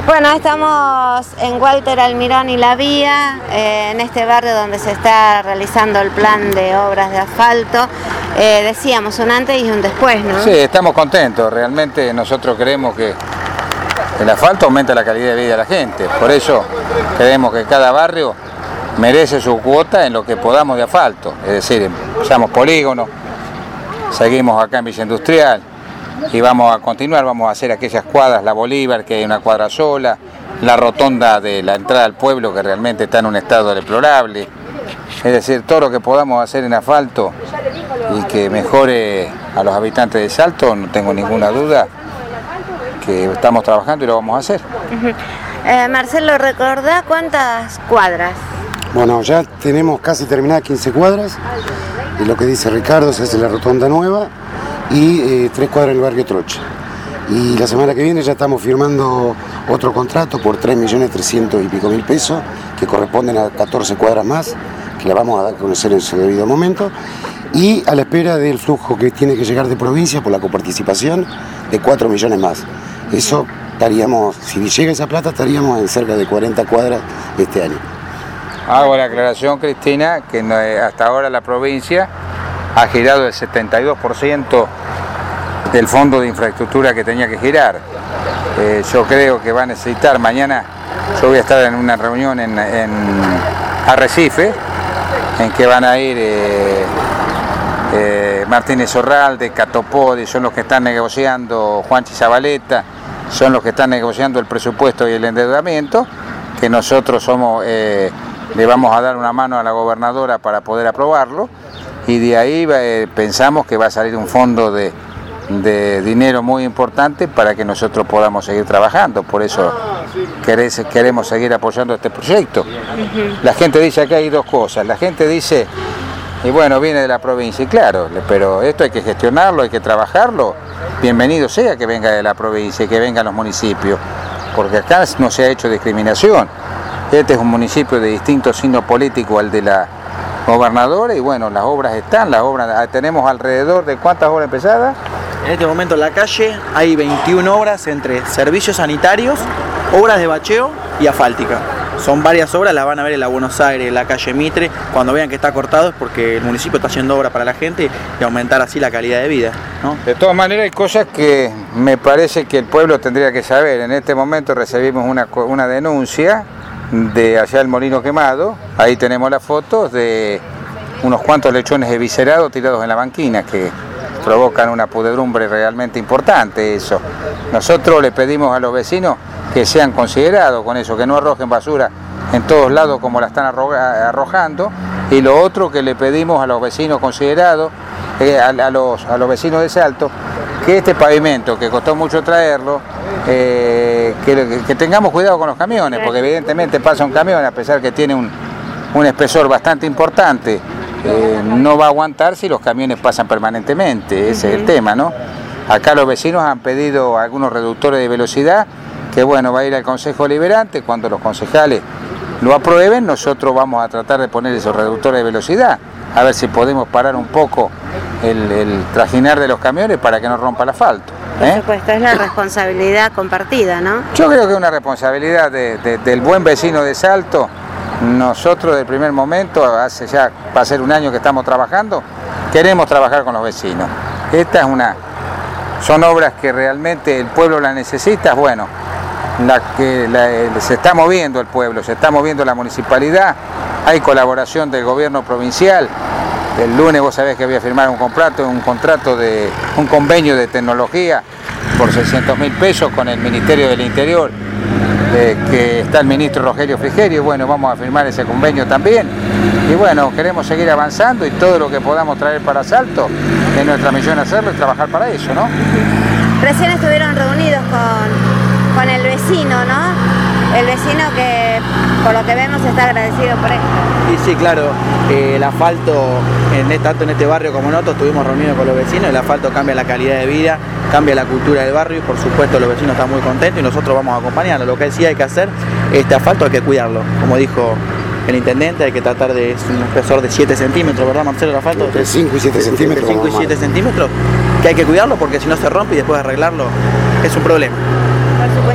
Bueno, estamos en Walter Almirón y La Vía, en este barrio donde se está realizando el plan de obras de asfalto. Decíamos un antes y un después, ¿no? Sí, estamos contentos. Realmente nosotros creemos que el asfalto aumenta la calidad de vida de la gente. Por eso creemos que cada barrio merece su cuota en lo que podamos de asfalto. Es decir, usamos polígonos, seguimos acá en Villa Industrial y vamos a continuar, vamos a hacer aquellas cuadras, la Bolívar, que hay una cuadra sola, la rotonda de la entrada al pueblo, que realmente está en un estado deplorable. Es decir, todo lo que podamos hacer en asfalto y que mejore a los habitantes de Salto, no tengo ninguna duda que estamos trabajando y lo vamos a hacer. Marcelo, ¿recordá cuántas cuadras? Bueno, ya tenemos casi terminadas 15 cuadras, y lo que dice Ricardo, se hace la rotonda nueva y 3 cuadras en el barrio Trocha. Y la semana que viene ya estamos firmando otro contrato por 3.300.000 y pico pesos, que corresponden a 14 cuadras más, que la vamos a dar a conocer en su debido momento, y a la espera del flujo que tiene que llegar de provincia por la coparticipación de 4 millones más. Eso estaríamos, si llega esa plata, estaríamos en cerca de 40 cuadras este año. Hago la aclaración, Cristina, que hasta ahora la provincia ha girado el 72% del fondo de infraestructura que tenía que girar. Yo creo que va a necesitar, mañana yo voy a estar en una reunión en Arrecife, en que van a ir Martínez Orralde, Catopodi, son los que están negociando, Juanchi Zabaleta, son los que están negociando el presupuesto y el endeudamiento, que nosotros somos, le vamos a dar una mano a la gobernadora para poder aprobarlo, y de ahí pensamos que va a salir un fondo de dinero muy importante para que nosotros podamos seguir trabajando. Por eso queremos seguir apoyando este proyecto. La gente dice que hay dos cosas. La gente dice, y bueno, viene de la provincia, y claro, pero esto hay que gestionarlo, hay que trabajarlo. Bienvenido sea que venga de la provincia y que vengan los municipios, porque acá no se ha hecho discriminación. Este es un municipio de distinto signo político al de la gobernadora, y bueno, las obras están, tenemos alrededor de ¿cuántas obras empezadas? En este momento en la calle hay 21 obras entre servicios sanitarios, obras de bacheo y asfáltica. Son varias obras, las van a ver en la Buenos Aires, en la calle Mitre. Cuando vean que está cortado es porque el municipio está haciendo obra para la gente y aumentar así la calidad de vida, ¿no? De todas maneras hay cosas que me parece que el pueblo tendría que saber. En este momento recibimos una denuncia de allá el Molino Quemado. Ahí tenemos las fotos de unos cuantos lechones eviscerados tirados en la banquina, que provocan una pudredumbre realmente importante eso. Nosotros le pedimos a los vecinos que sean considerados con eso, que no arrojen basura en todos lados como la están arrojando, y lo otro que le pedimos a los vecinos considerados, a los vecinos de Salto, que este pavimento, que costó mucho traerlo, que tengamos cuidado con los camiones, porque evidentemente pasa un camión, a pesar que tiene un espesor bastante importante, no va a aguantar si los camiones pasan permanentemente. Ese es el tema, ¿no? Acá los vecinos han pedido algunos reductores de velocidad, que bueno, va a ir al Consejo Deliberante. Cuando los concejales lo aprueben, nosotros vamos a tratar de poner esos reductores de velocidad, a ver si podemos parar un poco el trajinar de los camiones para que no rompa el asfalto. Por supuesto, es la responsabilidad compartida, ¿no? Yo creo que es una responsabilidad del buen vecino de Salto. Nosotros del primer momento, hace ya va a ser un año que estamos trabajando, queremos trabajar con los vecinos. Son obras que realmente el pueblo las necesita. Bueno, se está moviendo el pueblo, se está moviendo la municipalidad, hay colaboración del gobierno provincial. El lunes vos sabés que voy a firmar un convenio de tecnología por 600.000 pesos con el Ministerio del Interior, que está el ministro Rogelio Frigerio. Bueno, vamos a firmar ese convenio también, y bueno, queremos seguir avanzando, y todo lo que podamos traer para Salto es nuestra misión hacerlo y trabajar para eso, ¿no? Recién estuvieron reunidos con el vecino, ¿no? El vecino que, por lo que vemos, está agradecido por esto. Y sí, claro, el asfalto, tanto en este barrio como en otros, estuvimos reunidos con los vecinos. El asfalto cambia la calidad de vida, cambia la cultura del barrio, y por supuesto los vecinos están muy contentos y nosotros vamos a acompañarlos. Lo que sí hay que hacer, este asfalto hay que cuidarlo, como dijo el intendente, hay que tratar de, es un espesor de 7 centímetros, ¿verdad, Marcelo? El asfalto entre 5 y 7 centímetros. 5 y 7 centímetros, que hay que cuidarlo porque si no se rompe y después arreglarlo es un problema. Por supuesto.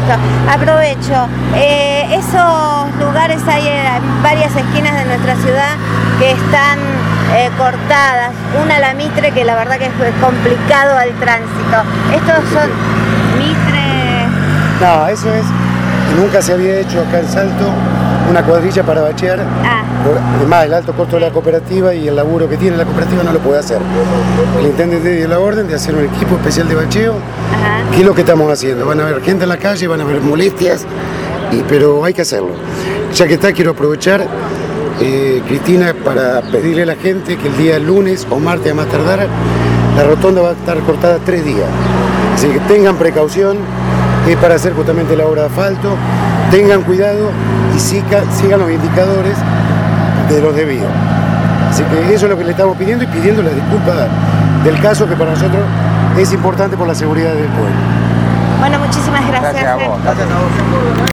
supuesto. Aprovecho, esos lugares hay en varias esquinas de nuestra ciudad que están cortadas, una la Mitre, que la verdad que es complicado al tránsito. Estos son Mitre... No, eso es, nunca se había hecho acá en Salto una cuadrilla para bachear. Además, el alto costo de la cooperativa y el laburo que tiene la cooperativa no lo puede hacer. El intendente dio la orden de hacer un equipo especial de bacheo. ¿Qué es lo que estamos haciendo? Van a haber gente en la calle, van a haber molestias, pero hay que hacerlo. Ya que está, quiero aprovechar, Cristina, para pedirle a la gente que el día lunes o martes a más tardar, la rotonda va a estar cortada 3 días. Así que tengan precaución, es para hacer justamente la obra de asfalto, tengan cuidado y sigan los indicadores de los debidos. Así que eso es lo que le estamos pidiendo y pidiendo la disculpa del caso, que para nosotros es importante por la seguridad del pueblo. Bueno, muchísimas gracias. Gracias a vos. Gracias a vos.